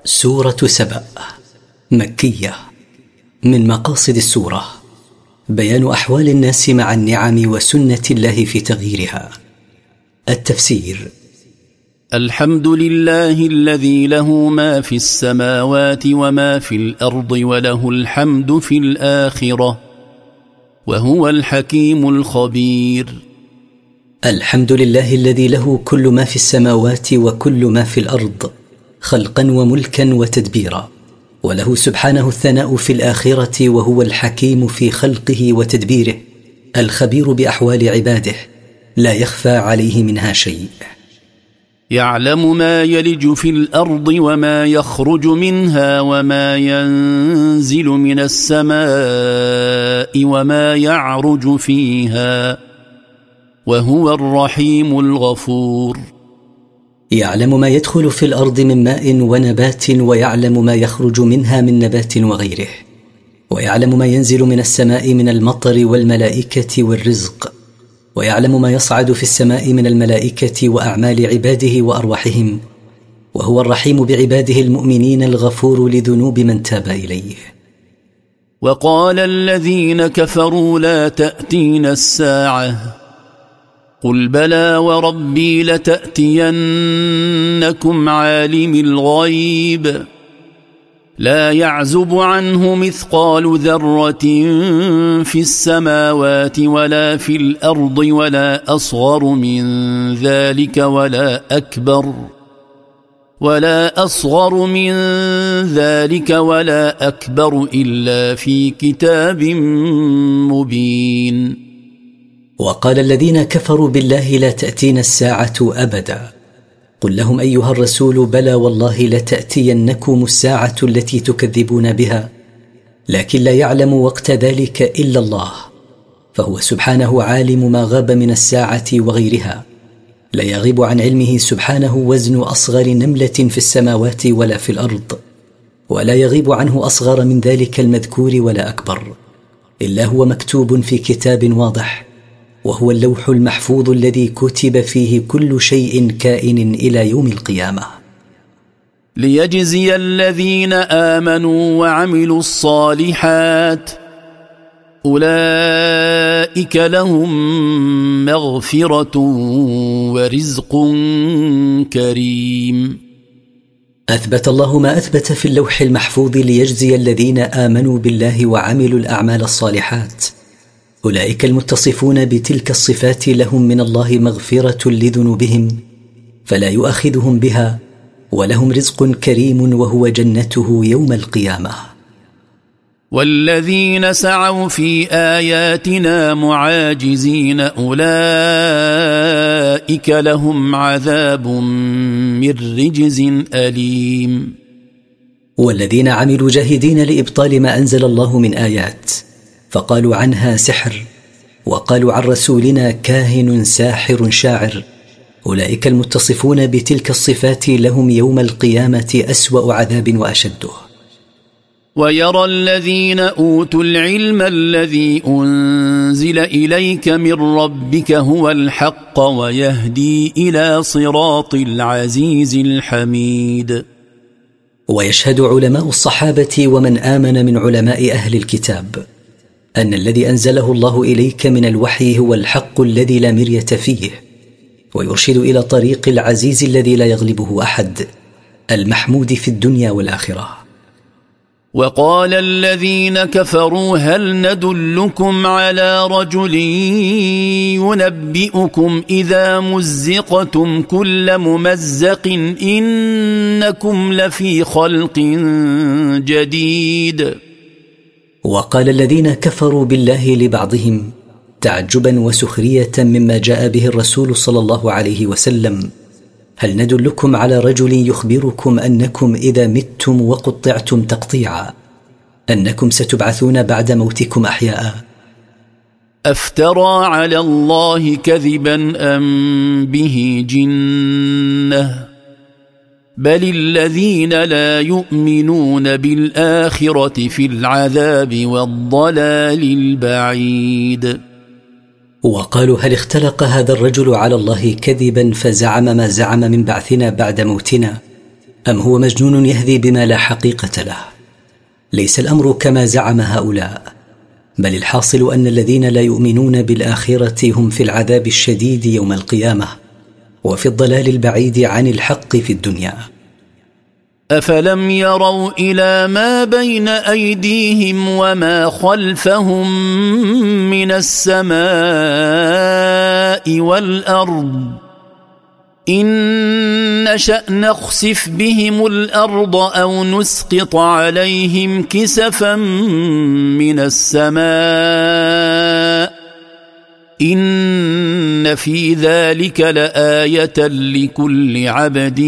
سورة سبأ مكية. من مقاصد السورة بيان أحوال الناس مع النعم وسنة الله في تغييرها. التفسير: الحمد لله الذي له ما في السماوات وما في الأرض وله الحمد في الآخرة وهو الحكيم الخبير. الحمد لله الذي له كل ما في السماوات وكل ما في الأرض خلقا وملكا وتدبيرا، وله سبحانه الثناء في الآخرة، وهو الحكيم في خلقه وتدبيره، الخبير بأحوال عباده، لا يخفى عليه منها شيء. يعلم ما يلج في الأرض وما يخرج منها وما ينزل من السماء وما يعرج فيها وهو الرحيم الغفور. يعلم ما يدخل في الأرض من ماء ونبات، ويعلم ما يخرج منها من نبات وغيره، ويعلم ما ينزل من السماء من المطر والملائكة والرزق، ويعلم ما يصعد في السماء من الملائكة وأعمال عباده وأرواحهم، وهو الرحيم بعباده المؤمنين الغفور لذنوب من تاب إليه. وقال الذين كفروا لا تأتينا الساعة قل بلى وربي لتأتينكم عالم الغيب لا يعزب عنه مثقال ذرة في السماوات ولا في الأرض ولا أصغر من ذلك ولا أكبر إلا في كتاب مبين. وقال الذين كفروا بالله لا تأتينا الساعة أبدا قل لهم أيها الرسول بلى والله لتأتينكم الساعة التي تكذبون بها، لكن لا يعلم وقت ذلك إلا الله، فهو سبحانه عالم ما غاب من الساعة وغيرها، لا يغيب عن علمه سبحانه وزن أصغر نملة في السماوات ولا في الأرض، ولا يغيب عنه أصغر من ذلك المذكور ولا أكبر، إلا هو مكتوب في كتاب واضح، وهو اللوح المحفوظ الذي كتب فيه كل شيء كائن إلى يوم القيامة. ليجزي الذين آمنوا وعملوا الصالحات أولئك لهم مغفرة ورزق كريم. أثبت الله ما أثبت في اللوح المحفوظ ليجزي الذين آمنوا بالله وعملوا الأعمال الصالحات، أولئك المتصفون بتلك الصفات لهم من الله مغفرة لذنوبهم فلا يؤاخذهم بها، ولهم رزق كريم وهو جنته يوم القيامة. والذين سعوا في آياتنا معاجزين أولئك لهم عذاب من رجز أليم. والذين عملوا جاهدين لإبطال ما أنزل الله من آيات، فقالوا عنها سحر، وقالوا عن رسولنا كاهن ساحر شاعر، أولئك المتصفون بتلك الصفات لهم يوم القيامة أسوأ عذاب وأشده. ويرى الذين أوتوا العلم الذي أنزل إليك من ربك هو الحق ويهدي إلى صراط العزيز الحميد. ويشهد علماء الصحابة ومن آمن من علماء أهل الكتاب أن الذي أنزله الله إليك من الوحي هو الحق الذي لا مرية فيه، ويرشد إلى طريق العزيز الذي لا يغلبه أحد، المحمود في الدنيا والآخرة. وقال الذين كفروا هل ندلكم على رجل ينبئكم إذا مزقتم كل ممزق إنكم لفي خلق جديد. وقال الذين كفروا بالله لبعضهم تعجبا وسخرية مما جاء به الرسول صلى الله عليه وسلم هل ندلكم على رجل يخبركم أنكم إذا متم وقطعتم تقطيعا أنكم ستبعثون بعد موتكم أحياء؟ أفترى على الله كذبا أم به جنة بل الذين لا يؤمنون بالآخرة في العذاب والضلال البعيد. وقالوا هل اختلق هذا الرجل على الله كذبا فزعم ما زعم من بعثنا بعد موتنا أم هو مجنون يهذي بما لا حقيقة له؟ ليس الأمر كما زعم هؤلاء، بل الحاصل أن الذين لا يؤمنون بالآخرة هم في العذاب الشديد يوم القيامة، وفي الضلال البعيد عن الحق في الدنيا. أفلم يروا إلى ما بين أيديهم وما خلفهم من السماء والأرض إن نشأ نخسف بهم الأرض أو نسقط عليهم كسفا من السماء إن في ذلك لآية لكل عبد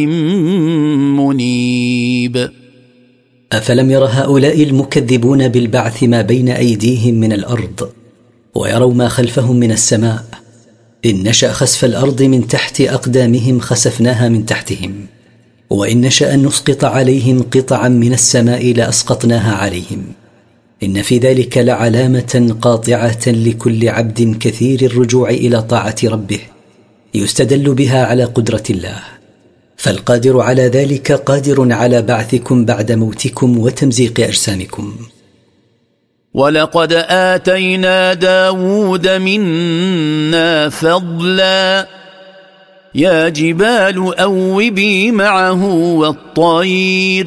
منيب. أفلم ير هؤلاء المكذبون بالبعث ما بين أيديهم من الأرض ويروا ما خلفهم من السماء؟ إن نشأ خسف الأرض من تحت أقدامهم خسفناها من تحتهم، وإن نشأ أن نسقط عليهم قطعا من السماء لأسقطناها عليهم. إن في ذلك لعلامة قاطعة لكل عبد كثير الرجوع إلى طاعة ربه يستدل بها على قدرة الله، فالقادر على ذلك قادر على بعثكم بعد موتكم وتمزيق أجسامكم. ولقد آتينا داود منا فضلا يا جبال أوبي معه والطير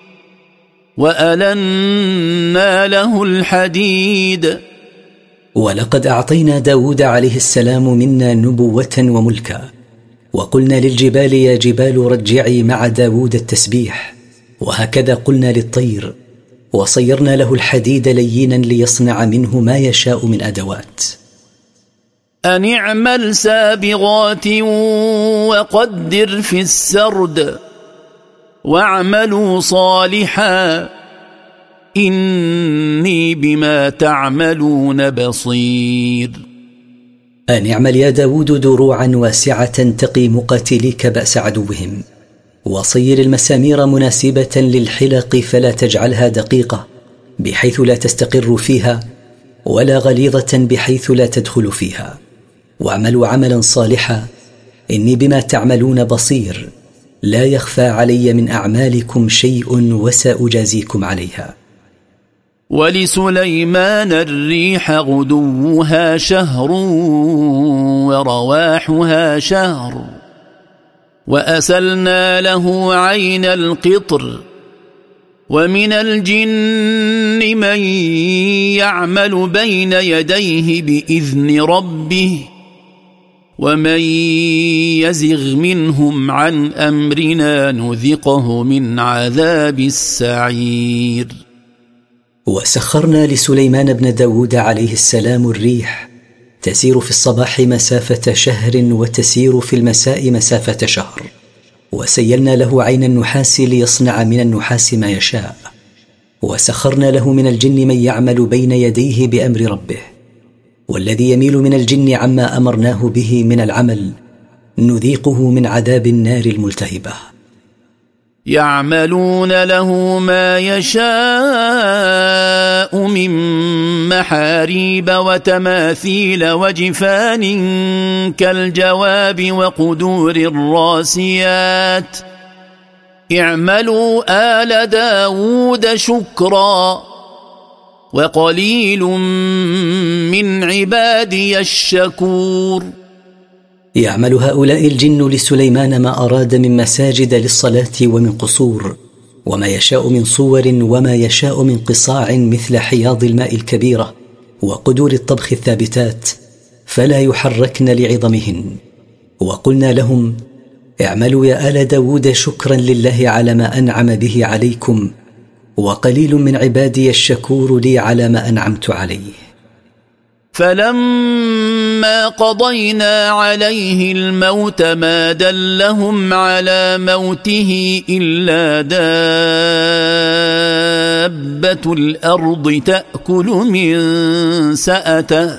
وألنا له الحديد. ولقد أعطينا داود عليه السلام منا نبوة وملكا، وقلنا للجبال يا جبال رجعي مع داود التسبيح، وهكذا قلنا للطير، وصيرنا له الحديد لينا ليصنع منه ما يشاء من أدوات. أن اعمل سابغات وقدر في السرد واعملوا صالحا إني بما تعملون بصير. أن اعمل يا داود دروعا واسعة تقي مقاتليك بأس عدوهم، وصير المسامير مناسبة للحلق فلا تجعلها دقيقة بحيث لا تستقر فيها، ولا غليظة بحيث لا تدخل فيها، واعملوا عملا صالحا إني بما تعملون بصير، لا يخفى علي من أعمالكم شيء وسأجازيكم عليها. ولسليمان الريح غدوها شهر ورواحها شهر وأسلنا له عين القطر ومن الجن من يعمل بين يديه بإذن ربه ومن يزغ منهم عن أمرنا نذقه من عذاب السعير. وسخرنا لسليمان بن داود عليه السلام الريح تسير في الصباح مسافة شهر وتسير في المساء مسافة شهر، وسيلنا له عين النحاس ليصنع من النحاس ما يشاء، وسخرنا له من الجن من يعمل بين يديه بأمر ربه، والذي يميل من الجن عما أمرناه به من العمل نذيقه من عذاب النار الملتهبة. يعملون له ما يشاء من محاريب وتماثيل وجفان كالجواب وقدور الراسيات اعملوا آل داود شكرا وقليل من عبادي الشكور. يعمل هؤلاء الجن لسليمان ما أراد من مساجد للصلاة ومن قصور، وما يشاء من صور، وما يشاء من قصاع مثل حياض الماء الكبيرة وقدور الطبخ الثابتات، فلا يحركن لعظمهن. وقلنا لهم اعملوا يا آل داود شكرا لله على ما أنعم به عليكم، وقليل من عبادي الشكور لي على ما أنعمت عليه. فلما قضينا عليه الموت ما دلهم على موته إلا دابة الأرض تأكل من سأته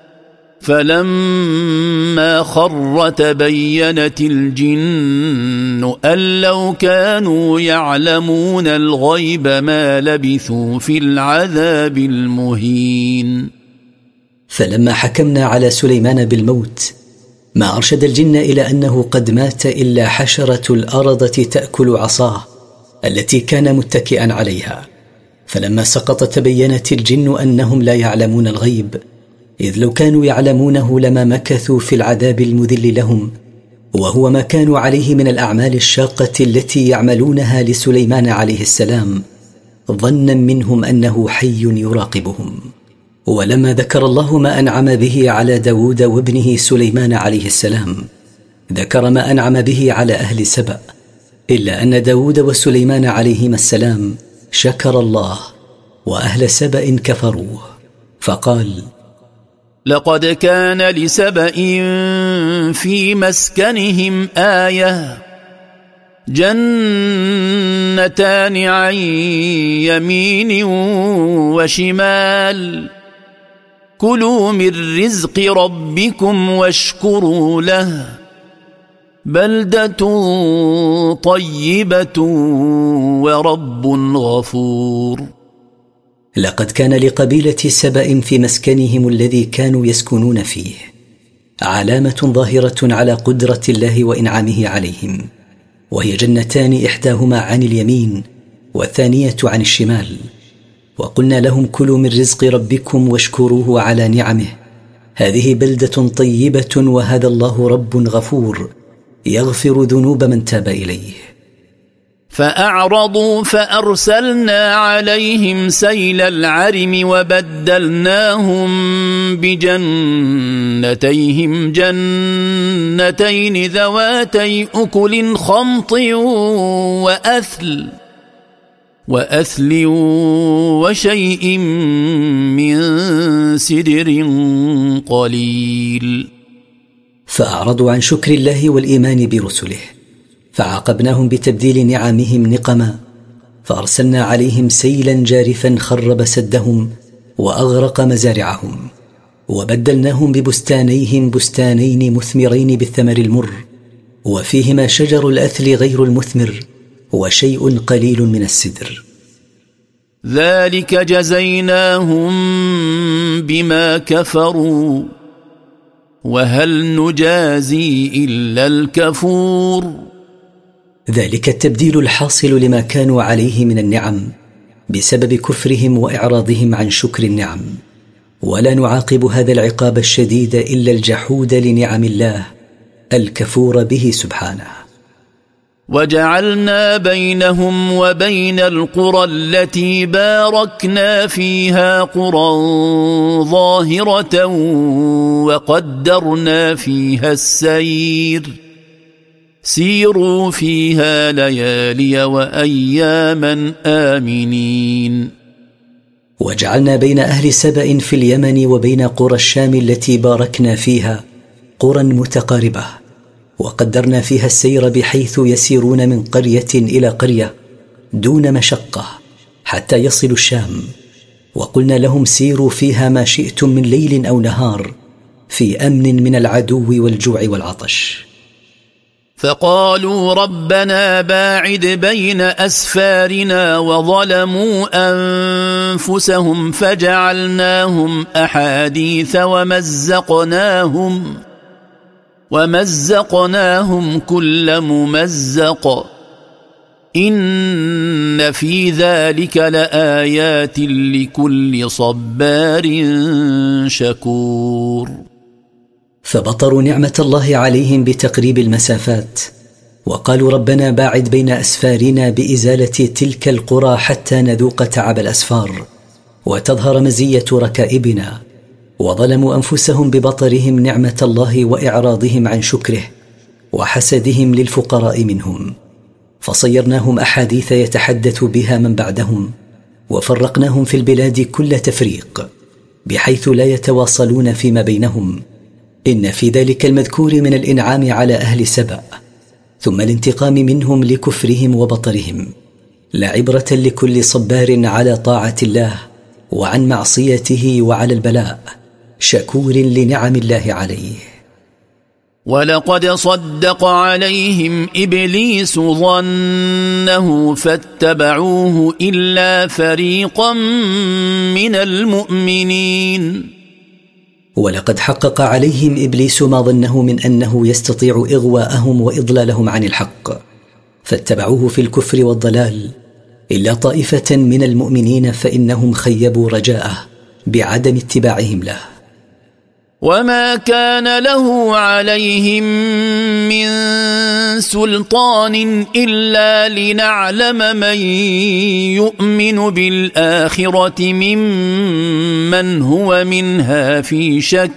فلما خر تبينت الجن أن لو كانوا يعلمون الغيب ما لبثوا في العذاب المهين. فلما حكمنا على سليمان بالموت ما أرشد الجن إلى أنه قد مات إلا حشرة الأرض تأكل عصاه التي كان متكئا عليها. فلما سقط تبينت الجن أنهم لا يعلمون الغيب، إذ لو كانوا يعلمونه لما مكثوا في العذاب المذل لهم، وهو ما كانوا عليه من الأعمال الشاقة التي يعملونها لسليمان عليه السلام، ظنا منهم أنه حي يراقبهم. ولما ذكر الله ما أنعم به على داود وابنه سليمان عليه السلام، ذكر ما أنعم به على أهل سبأ، إلا أن داود وسليمان عليهما السلام شكر الله، وأهل سبأ كفروه، فقال: لقد كان لسبأ في مسكنهم آية، جنتان عن يمين وشمال، كلوا من رزق ربكم واشكروا له، بلدة طيبة ورب غفور. لقد كان لقبيلة سبأ في مسكنهم الذي كانوا يسكنون فيه علامة ظاهرة على قدرة الله وإنعامه عليهم، وهي جنتان إحداهما عن اليمين والثانية عن الشمال. وقلنا لهم: كلوا من رزق ربكم واشكروه على نعمه، هذه بلدة طيبة، وهذا الله رب غفور يغفر ذنوب من تاب إليه. فأعرضوا فأرسلنا عليهم سيل العرم، وبدلناهم بجنتيهم جنتين ذواتي أكل خمط وأثل وشيء من سدر قليل. فأعرضوا عن شكر الله والإيمان برسله، فعاقبناهم بتبديل نعمهم نقما، فأرسلنا عليهم سيلا جارفا خرب سدهم وأغرق مزارعهم، وبدلناهم ببستانيهم بستانين مثمرين بالثمر المر، وفيهما شجر الأثل غير المثمر وشيء قليل من السدر. ذلك جزيناهم بما كفروا، وهل نجازي إلا الكفور. ذلك التبديل الحاصل لما كانوا عليه من النعم بسبب كفرهم وإعراضهم عن شكر النعم، ولا نعاقب هذا العقاب الشديد إلا الجحود لنعم الله الكفور به سبحانه. وجعلنا بينهم وبين القرى التي باركنا فيها قرى ظاهرة وقدرنا فيها السير، سيروا فيها ليالي وأياما آمنين. وجعلنا بين أهل سبأ في اليمن وبين قرى الشام التي باركنا فيها قرى متقاربة، وقدرنا فيها السير بحيث يسيرون من قرية إلى قرية دون مشقة حتى يصلوا الشام، وقلنا لهم: سيروا فيها ما شئتم من ليل أو نهار في أمن من العدو والجوع والعطش. فقالوا ربنا باعد بين أسفارنا، وظلموا أنفسهم فجعلناهم أحاديث ومزقناهم كل ممزق، إن في ذلك لآيات لكل صبار شكور. فبطروا نعمة الله عليهم بتقريب المسافات، وقالوا ربنا باعد بين أسفارنا بإزالة تلك القرى حتى نذوق تعب الأسفار وتظهر مزية ركائبنا، وظلموا أنفسهم ببطرهم نعمة الله وإعراضهم عن شكره وحسدهم للفقراء منهم، فصيرناهم أحاديث يتحدث بها من بعدهم، وفرقناهم في البلاد كل تفريق بحيث لا يتواصلون فيما بينهم. إن في ذلك المذكور من الإنعام على أهل سبأ ثم الانتقام منهم لكفرهم وبطرهم لعبرة لكل صبار على طاعة الله وعن معصيته وعلى البلاء شكور لنعم الله عليه. ولقد صدق عليهم إبليس ظنه فاتبعوه إلا فريقا من المؤمنين. ولقد حقق عليهم إبليس ما ظنه من أنه يستطيع إغواءهم وإضلالهم عن الحق، فاتبعوه في الكفر والضلال إلا طائفة من المؤمنين فإنهم خيبوا رجاءه بعدم اتباعهم له. وما كان له عليهم من سلطان إلا لنعلم من يؤمن بالآخرة ممن هو منها في شك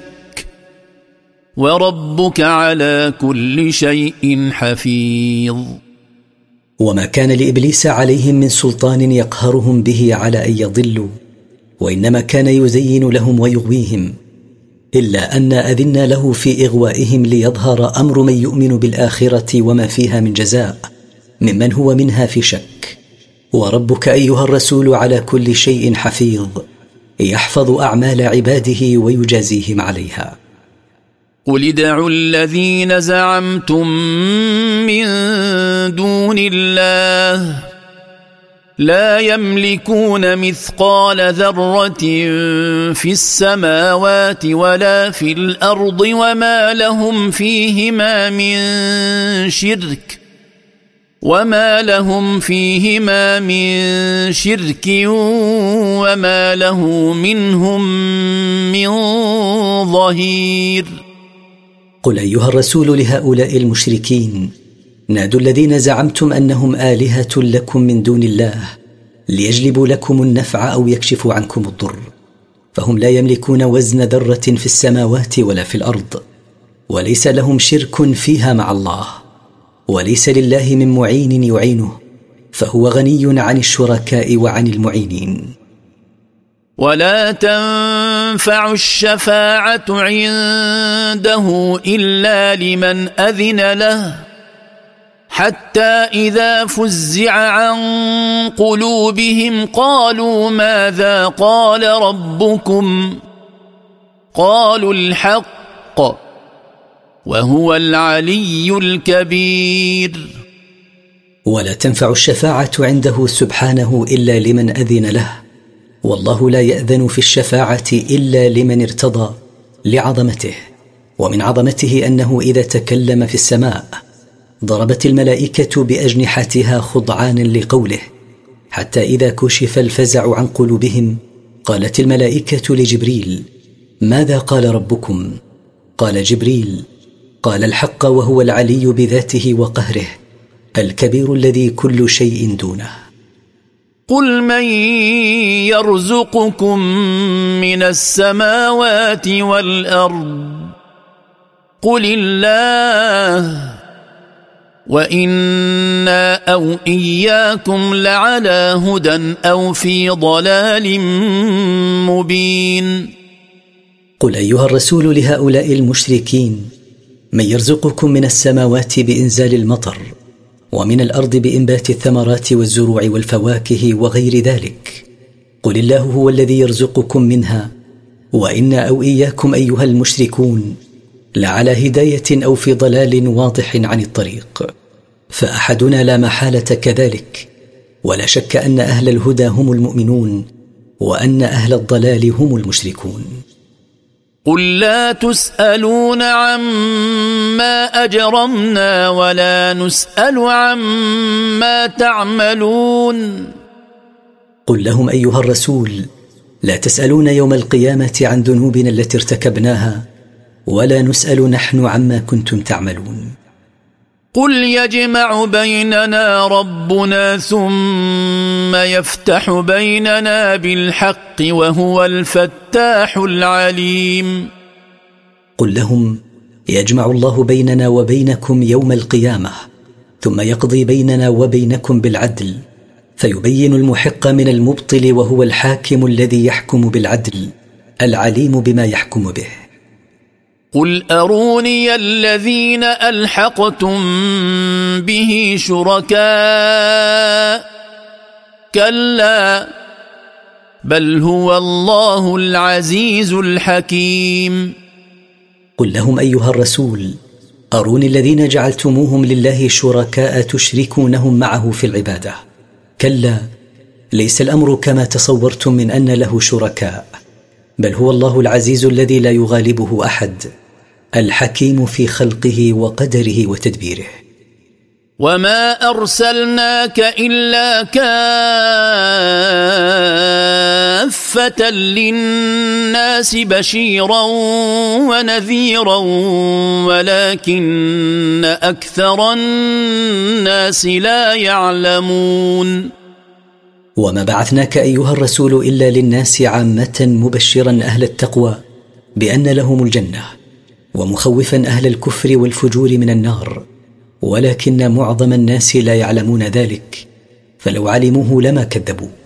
وربك على كل شيء حفيظ. وما كان لإبليس عليهم من سلطان يقهرهم به على أن يضلوا، وإنما كان يزين لهم ويغويهم، إلا أن أذنا له في إغوائهم ليظهر أمر من يؤمن بالآخرة وما فيها من جزاء ممن هو منها في شك. وربك أيها الرسول على كل شيء حفيظ، يحفظ أعمال عباده ويجازيهم عليها. قل ادعوا الذين زعمتم من دون الله لا يملكون مثقال ذرة في السماوات ولا في الأرض وما لهم فيهما من شرك وما له منهم من ظهير. قل أيها الرسول لهؤلاء المشركين: نادوا الذين زعمتم أنهم آلهة لكم من دون الله ليجلبوا لكم النفع أو يكشفوا عنكم الضر، فهم لا يملكون وزن ذرة في السماوات ولا في الأرض، وليس لهم شرك فيها مع الله، وليس لله من معين يعينه، فهو غني عن الشركاء وعن المعينين. ولا تنفع الشفاعة عنده إلا لمن أذن له حتى إذا فزع عن قلوبهم قالوا ماذا قال ربكم قالوا الحق وهو العلي الكبير. ولا تنفع الشفاعة عنده سبحانه إلا لمن أذن له، والله لا يأذن في الشفاعة إلا لمن ارتضى لعظمته، ومن عظمته أنه إذا تكلم في السماء ضربت الملائكة بأجنحتها خضعانا لقوله، حتى إذا كشف الفزع عن قلوبهم قالت الملائكة لجبريل: ماذا قال ربكم؟ قال جبريل: قال الحق وهو العلي بذاته وقهره الكبير الذي كل شيء دونه. قل من يرزقكم من السماوات والأرض قل الله وإنا أو إياكم لعلى هدى أو في ضلال مبين. قل أيها الرسول لهؤلاء المشركين: من يرزقكم من السماوات بإنزال المطر، ومن الأرض بإنبات الثمرات والزروع والفواكه وغير ذلك؟ قل الله هو الذي يرزقكم منها، وإنا أو إياكم أيها المشركون لعلى هداية أو في ضلال واضح عن الطريق، فأحدنا لا محالة كذلك، ولا شك أن أهل الهدى هم المؤمنون، وأن أهل الضلال هم المشركون. قل لا تسألون عما أجرمنا ولا نسأل عما تعملون. قل لهم أيها الرسول: لا تسألون يوم القيامة عن ذنوبنا التي ارتكبناها، ولا نسأل نحن عما كنتم تعملون. قل يجمع بيننا ربنا ثم يفتح بيننا بالحق وهو الفتاح العليم. قل لهم: يجمع الله بيننا وبينكم يوم القيامة، ثم يقضي بيننا وبينكم بالعدل، فيبين المحق من المبطل، وهو الحاكم الذي يحكم بالعدل العليم بما يحكم به. قل أروني الذين ألحقتم به شركاء كلا بل هو الله العزيز الحكيم. قل لهم أيها الرسول: أروني الذين جعلتموهم لله شركاء تشركونهم معه في العبادة. كلا، ليس الأمر كما تصورتم من أن له شركاء، بل هو الله العزيز الذي لا يغالبه أحد، الحكيم في خلقه وقدره وتدبيره. وما أرسلناك إلا كافة للناس بشيرا ونذيرا ولكن أكثر الناس لا يعلمون. وما بعثناك أيها الرسول إلا للناس عامة مبشرا أهل التقوى بأن لهم الجنة ومخوفا أهل الكفر والفجور من النار، ولكن معظم الناس لا يعلمون ذلك، فلو علموه لما كذبوك.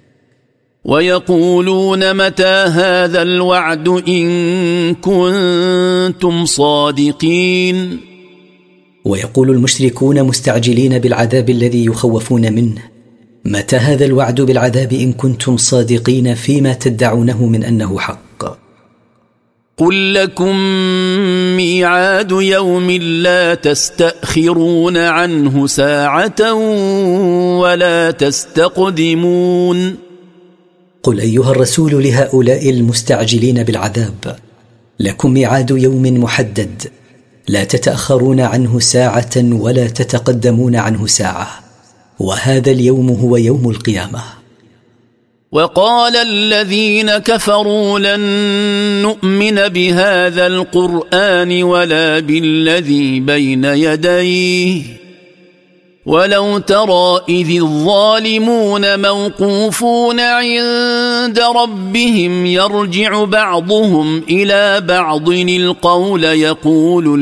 ويقولون متى هذا الوعد إن كنتم صادقين. ويقول المشركون مستعجلين بالعذاب الذي يخوفون منه: متى هذا الوعد بالعذاب إن كنتم صادقين فيما تدعونه من أنه حق؟ قل لكم ميعاد يوم لا تستأخرون عنه ساعة ولا تستقدمون. قل أيها الرسول لهؤلاء المستعجلين بالعذاب: لكم ميعاد يوم محدد لا تتأخرون عنه ساعة ولا تتقدمون عنه ساعة، وهذا اليوم هو يوم القيامة. وقال الذين كفروا لن نؤمن بهذا القرآن ولا بالذي بين يديه ولو ترى إذ الظالمون موقوفون عند ربهم يرجع بعضهم إلى بعض القول يقول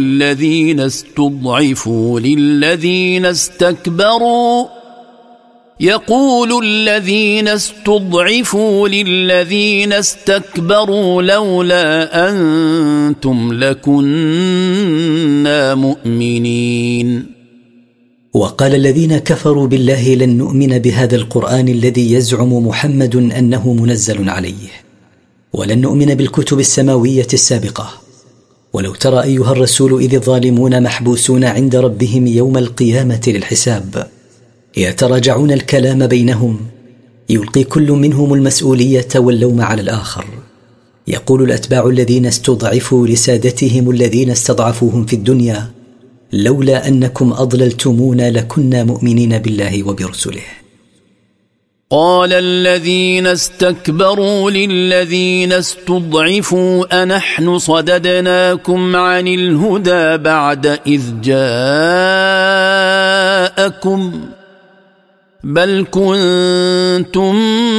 الذين استضعفوا للذين استكبروا لولا أنتم لكنا مؤمنين. وقال الذين كفروا بالله لن نؤمن بهذا القرآن الذي يزعم محمد أنه منزل عليه، ولن نؤمن بالكتب السماوية السابقة. ولو ترى أيها الرسول إذ الظالمون محبوسون عند ربهم يوم القيامة للحساب يتراجعون الكلام بينهم، يلقي كل منهم المسؤولية واللوم على الآخر. يقول الأتباع الذين استضعفوا لسادتهم الذين استضعفوهم في الدنيا: لولا أنكم أضللتمونا لكنا مؤمنين بالله وبرسله. قال الذين استكبروا للذين استضعفوا أنحن صددناكم عن الهدى بعد إذ جاءكم بل كنتم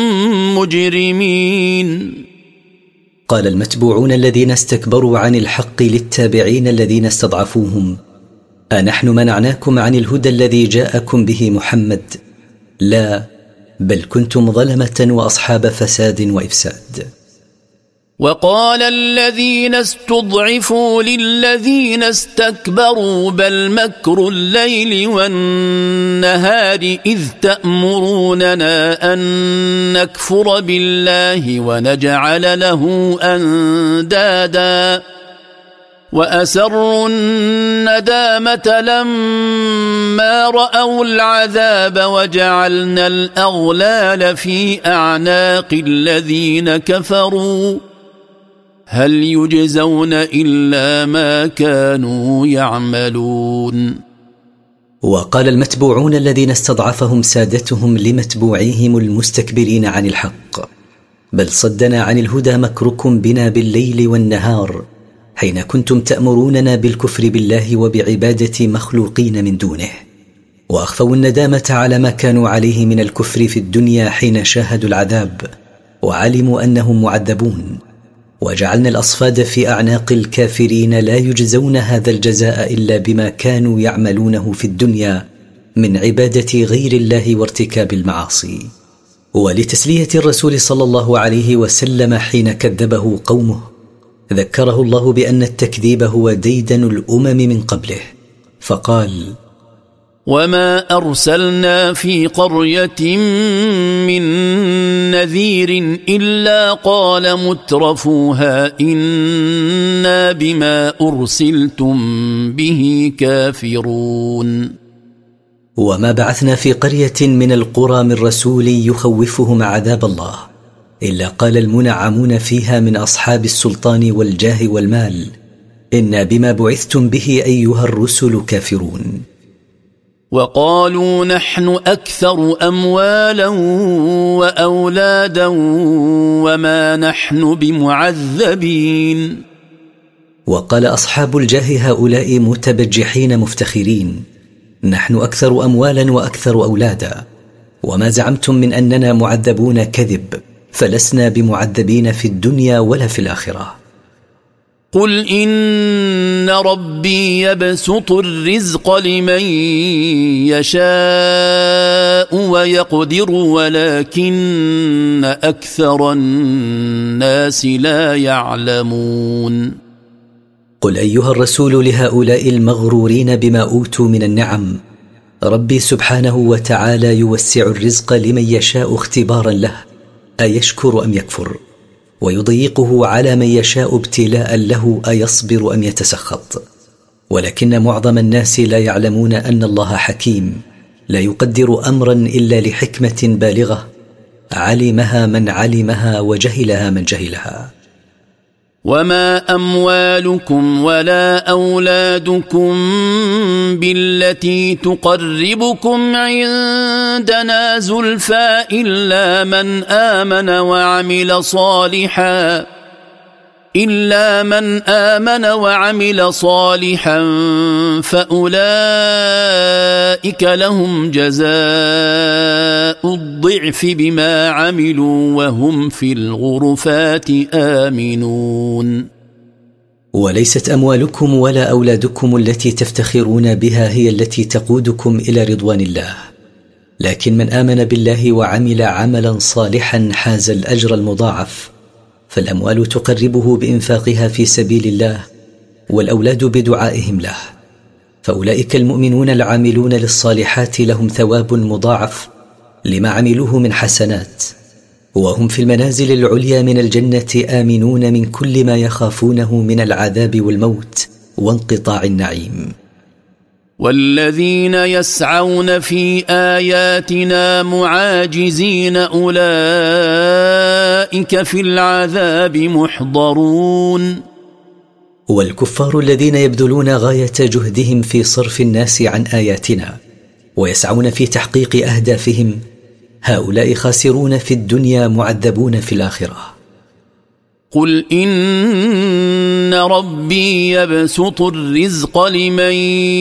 مجرمين. قال المتبوعون الذين استكبروا عن الحق للتابعين الذين استضعفوهم: أنحن منعناكم عن الهدى الذي جاءكم به محمد؟ لا، بل كنتم ظلمة وأصحاب فساد وإفساد. وقال الذين استضعفوا للذين استكبروا بل مكر الليل والنهار إذ تأمروننا أن نكفر بالله ونجعل له أندادا وأسروا الندامة لما رأوا العذاب وجعلنا الأغلال في أعناق الذين كفروا هل يجزون إلا ما كانوا يعملون. وقال المتبوعون الذين استضعفهم سادتهم لمتبوعيهم المستكبرين عن الحق: بل صدنا عن الهدى مكركم بنا بالليل والنهار حين كنتم تأمروننا بالكفر بالله وبعبادة مخلوقين من دونه، وأخفوا الندامة على ما كانوا عليه من الكفر في الدنيا حين شاهدوا العذاب وعلموا أنهم معذبون، وجعلنا الأصفاد في أعناق الكافرين لا يجزون هذا الجزاء إلا بما كانوا يعملونه في الدنيا من عبادة غير الله وارتكاب المعاصي. ولتسلية الرسول صلى الله عليه وسلم حين كذبه قومه ذكره الله بأن التكذيب هو ديدن الأمم من قبله، فقال: وما أرسلنا في قرية من نذير إلا قال مترفوها إنا بما أرسلتم به كافرون. وما بعثنا في قرية من القرى من رسول يخوفهم عذاب الله إلا قال المنعمون فيها من أصحاب السلطان والجاه والمال إنا بما بعثتم به أيها الرسل كافرون. وقالوا نحن أكثر أموالا وأولادا وما نحن بمعذبين. وقال أصحاب الجاه هؤلاء متبجحين مفتخرين: نحن أكثر أموالا وأكثر أولادا، وما زعمتم من أننا معذبون كذب، فلسنا بمعذبين في الدنيا ولا في الآخرة. قل إن ربي يبسط الرزق لمن يشاء ويقدر ولكن أكثر الناس لا يعلمون. قل أيها الرسول لهؤلاء المغرورين بما أوتوا من النعم: ربي سبحانه وتعالى يوسع الرزق لمن يشاء اختبارا له أيشكر أم يكفر، ويضيقه على من يشاء ابتلاء له أيصبر أم يتسخط، ولكن معظم الناس لا يعلمون أن الله حكيم لا يقدر أمرا إلا لحكمة بالغة علمها من علمها وجهلها من جهلها. وما أموالكم ولا أولادكم بالتي تقربكم عندنا زلفى إلا من آمن وعمل صالحا فأولئك لهم جزاء الضعف بما عملوا وهم في الغرفات آمنون. وليست أموالكم ولا أولادكم التي تفتخرون بها هي التي تقودكم إلى رضوان الله، لكن من آمن بالله وعمل عملا صالحا حاز الأجر المضاعف، فالأموال تقربه بإنفاقها في سبيل الله، والأولاد بدعائهم له، فأولئك المؤمنون العاملون للصالحات لهم ثواب مضاعف لما عملوه من حسنات، وهم في المنازل العليا من الجنة آمنون من كل ما يخافونه من العذاب والموت وانقطاع النعيم. والذين يسعون في آياتنا معاجزين أولئك في العذاب محضرون. والكفار الذين يبذلون غاية جهدهم في صرف الناس عن آياتنا ويسعون في تحقيق أهدافهم، هؤلاء خاسرون في الدنيا معذبون في الآخرة. قل إن ربي يبسط الرزق لمن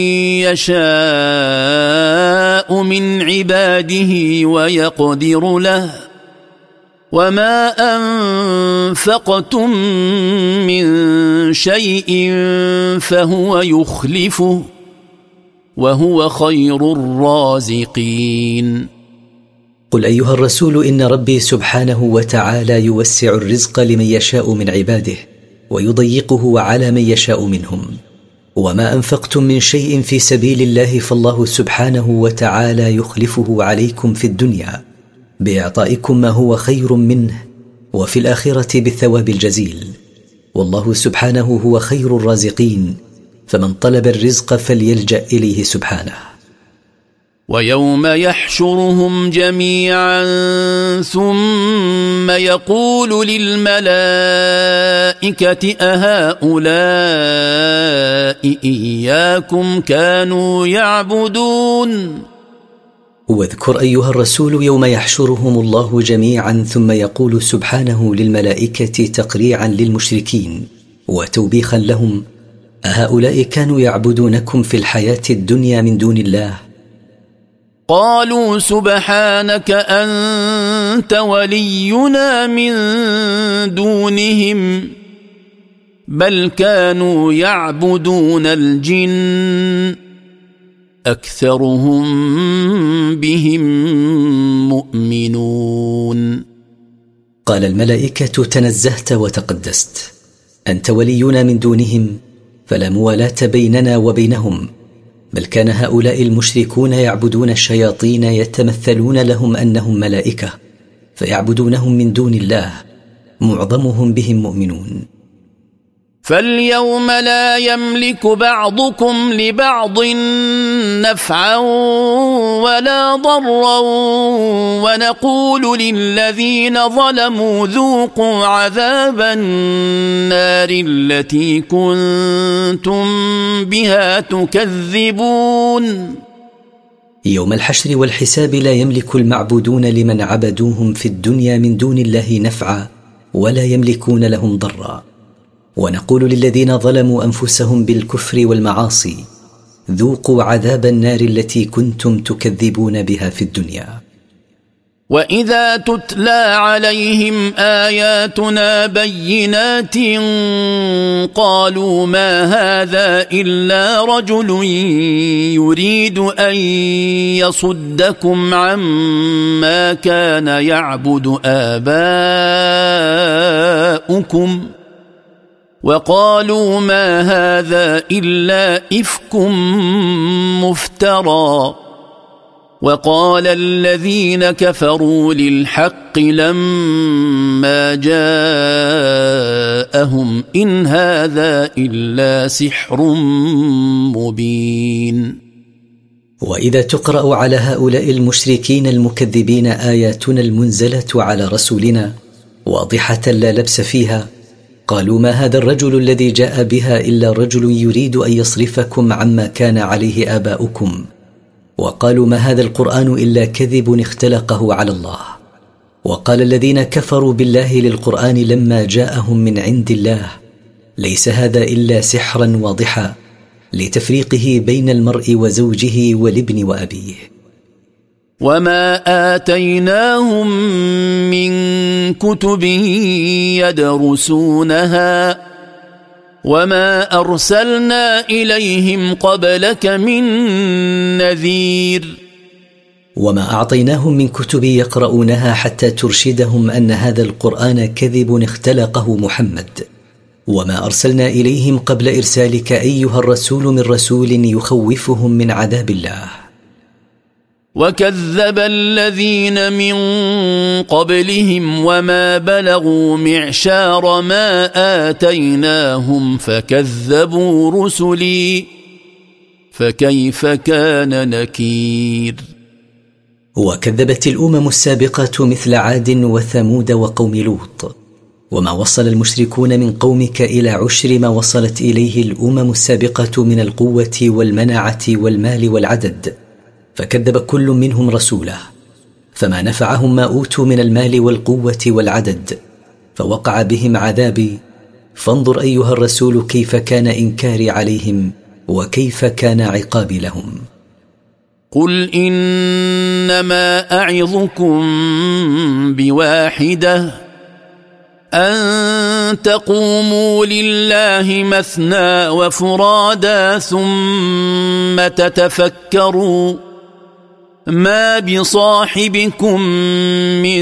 يشاء من عباده ويقدر له وما أنفقتم من شيء فهو يخلفه وهو خير الرازقين. قل أيها الرسول إن ربي سبحانه وتعالى يوسع الرزق لمن يشاء من عباده ويضيقه على من يشاء منهم، وما أنفقتم من شيء في سبيل الله فالله سبحانه وتعالى يخلفه عليكم في الدنيا بإعطائكم ما هو خير منه، وفي الآخرة بالثواب الجزيل، والله سبحانه هو خير الرازقين، فمن طلب الرزق فليلجأ إليه سبحانه. ويوم يحشرهم جميعا ثم يقول للملائكة أهؤلاء إياكم كانوا يعبدون. واذكر أيها الرسول يوم يحشرهم الله جميعا ثم يقول سبحانه للملائكة تقريعا للمشركين وتوبيخا لهم: أهؤلاء كانوا يعبدونكم في الحياة الدنيا من دون الله؟ قالوا سبحانك أنت ولينا من دونهم بل كانوا يعبدون الجن أكثرهم بهم مؤمنون. قال الملائكة: تنزهت وتقدست، أنت ولينا من دونهم، فلا موالاة بيننا وبينهم، بل كان هؤلاء المشركون يعبدون الشياطين يتمثلون لهم أنهم ملائكة فيعبدونهم من دون الله، معظمهم بهم مؤمنون. فاليوم لا يملك بعضكم لبعض نفعا ولا ضرا ونقول للذين ظلموا ذوقوا عذاب النار التي كنتم بها تكذبون. يوم الحشر والحساب لا يملك المعبودون لمن عبدوهم في الدنيا من دون الله نفعا ولا يملكون لهم ضرا. ونقول للذين ظلموا أنفسهم بالكفر والمعاصي ذوقوا عذاب النار التي كنتم تكذبون بها في الدنيا. وإذا تتلى عليهم آياتنا بينات قالوا ما هذا إلا رجل يريد أن يصدكم عما كان يعبد آباؤكم وقالوا ما هذا إلا إفك مفترى وقال الذين كفروا للحق لما جاءهم إن هذا إلا سحر مبين. وإذا تقرأ على هؤلاء المشركين المكذبين آياتنا المنزلة على رسولنا واضحة لا لبس فيها قالوا ما هذا الرجل الذي جاء بها إلا رجل يريد أن يصرفكم عما كان عليه آباؤكم وقالوا ما هذا القرآن إلا كذب اختلقه على الله. وقال الذين كفروا بالله للقرآن لما جاءهم من عند الله ليس هذا إلا سحرا واضحا لتفريقه بين المرء وزوجه والابن وأبيه. وما آتيناهم من كتب يدرسونها وما أرسلنا إليهم قبلك من نذير. وما أعطيناهم من كتب يقرؤونها حتى ترشدهم أن هذا القرآن كذب اختلقه محمد وما أرسلنا إليهم قبل إرسالك أيها الرسول من رسول يخوفهم من عذاب الله. وكذب الذين من قبلهم وما بلغوا معشار ما آتيناهم فكذبوا رسلي فكيف كان نكير. وكذبت الأمم السابقة مثل عاد وثمود وقوم لوط وما وصل المشركون من قومك إلى عشر ما وصلت إليه الأمم السابقة من القوة والمناعة والمال والعدد فكذب كل منهم رسوله فما نفعهم ما أوتوا من المال والقوة والعدد فوقع بهم عذابي فانظر أيها الرسول كيف كان إنكاري عليهم وكيف كان عقابي لهم. قل إنما أعظكم بواحدة أن تقوموا لله مثنى وفرادا ثم تتفكروا ما بصاحبكم من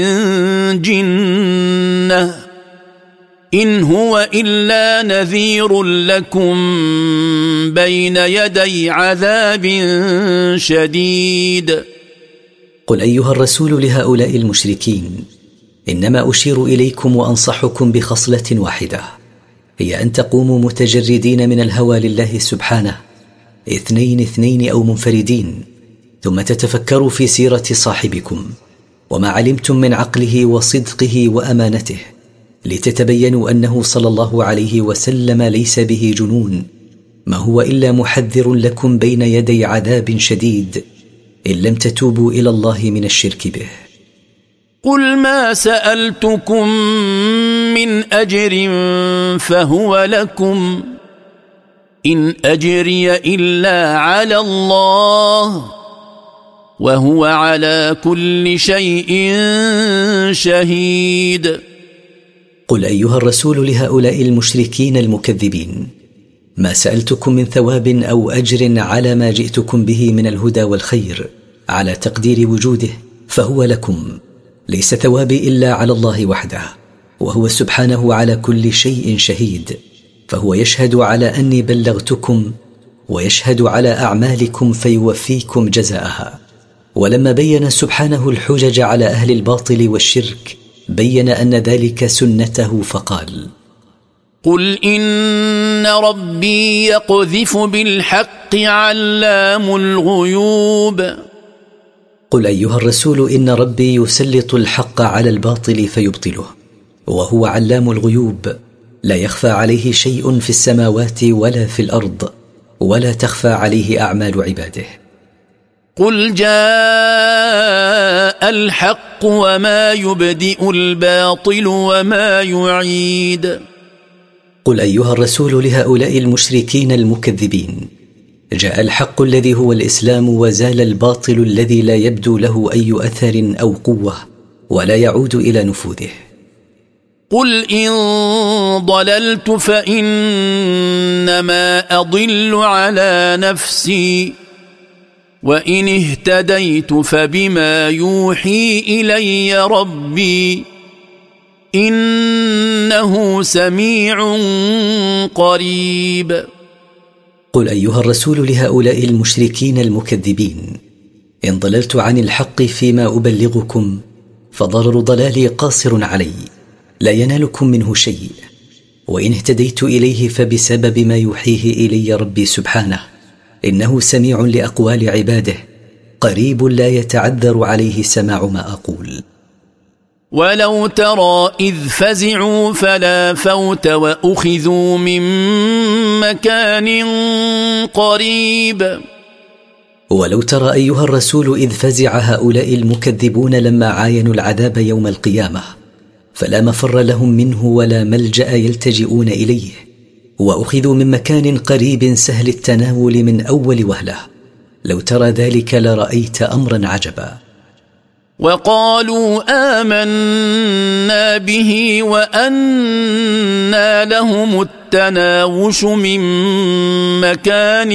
جنة إن هو إلا نذير لكم بين يدي عذاب شديد. قل أيها الرسول لهؤلاء المشركين إنما أشير إليكم وأنصحكم بخصلة واحدة هي أن تقوموا متجردين من الهوى لله سبحانه اثنين أو منفردين ثم تتفكروا في سيرة صاحبكم وما علمتم من عقله وصدقه وأمانته لتتبينوا أنه صلى الله عليه وسلم ليس به جنون ما هو إلا محذر لكم بين يدي عذاب شديد إن لم تتوبوا إلى الله من الشرك به. قل ما سألتكم من أجر فهو لكم إن أجري إلا على الله وهو على كل شيء شهيد. قل أيها الرسول لهؤلاء المشركين المكذبين ما سألتكم من ثواب أو أجر على ما جئتكم به من الهدى والخير على تقدير وجوده فهو لكم ليس ثوابي إلا على الله وحده وهو سبحانه على كل شيء شهيد فهو يشهد على أني بلغتكم ويشهد على أعمالكم فيوفيكم جزاءها. ولما بين سبحانه الحجج على أهل الباطل والشرك بين أن ذلك سنته فقال قل إن ربي يقذف بالحق علام الغيوب. قل أيها الرسول إن ربي يسلط الحق على الباطل فيبطله وهو علام الغيوب لا يخفى عليه شيء في السماوات ولا في الأرض ولا تخفى عليه أعمال عباده. قل جاء الحق وما يبدئ الباطل وما يعيد. قل أيها الرسول لهؤلاء المشركين المكذبين: جاء الحق الذي هو الإسلام، وزال الباطل الذي لا يبدو له أي أثر أو قوة ولا يعود إلى نفوذه. قل إن ضللت فإنما أضل على نفسي وإن اهتديت فبما يوحي إلي ربي إنه سميع قريب. قل أيها الرسول لهؤلاء المشركين المكذبين: إن ضللت عن الحق فيما أبلغكم فضرر ضلالي قاصر علي، لا ينالكم منه شيء، وإن اهتديت إليه فبسبب ما يوحيه إلي ربي سبحانه، إنه سميع لأقوال عباده، قريب لا يتعذر عليه سماع ما أقول. ولو ترى إذ فزعوا فلا فوت وأخذوا من مكان قريب. ولو ترى أيها الرسول إذ فزع هؤلاء المكذبون لما عاينوا العذاب يوم القيامة، فلا مفر لهم منه ولا ملجأ يلتجئون إليه، وأخذوا من مكان قريب سهل التناول من أول وهلة. لو ترى ذلك لرأيت أمرا عجبا. وقالوا آمنا به وأنى لهم التناوش من مكان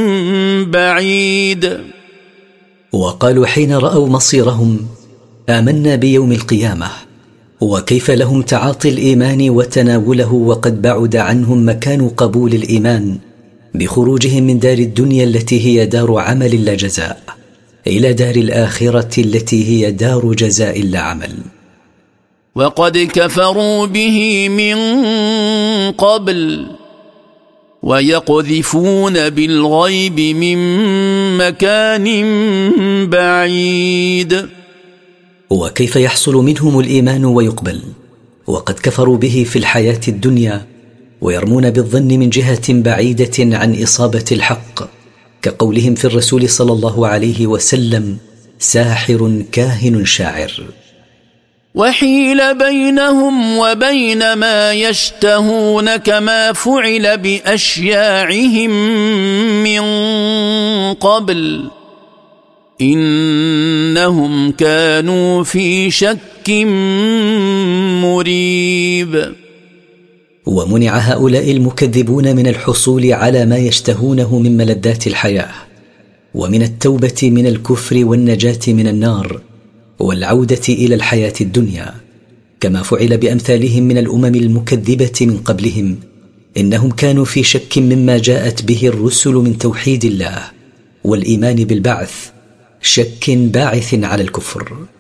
بعيد. وقالوا حين رأوا مصيرهم: آمنا بيوم القيامة، وكيف لهم تعاطي الإيمان وتناوله وقد بعد عنهم مكان قبول الإيمان بخروجهم من دار الدنيا التي هي دار عمل لا جزاء إلى دار الآخرة التي هي دار جزاء لا عمل. وقد كفروا به من قبل ويقذفون بالغيب من مكان بعيد. وكيف يحصل منهم الإيمان ويقبل وقد كفروا به في الحياة الدنيا، ويرمون بالظن من جهة بعيدة عن إصابة الحق، كقولهم في الرسول صلى الله عليه وسلم: ساحر كاهن شاعر. وحيل بينهم وبين ما يشتهون كما فعل بأشياعهم من قبل إنهم كانوا في شك مريب. ومنع هؤلاء المكذبون من الحصول على ما يشتهونه من ملذات الحياة، ومن التوبة من الكفر والنجاة من النار والعودة إلى الحياة الدنيا، كما فعل بأمثالهم من الأمم المكذبة من قبلهم. إنهم كانوا في شك مما جاءت به الرسل من توحيد الله والإيمان بالبعث، شك باعث على الكفر.